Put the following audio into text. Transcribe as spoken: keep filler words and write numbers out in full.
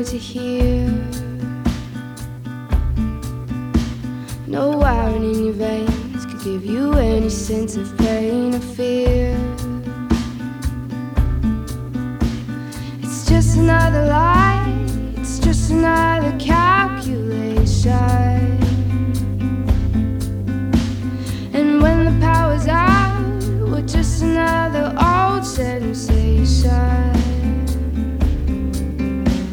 ear to hear. No iron in your veins could give you any sense of pain or fear. It's just another lie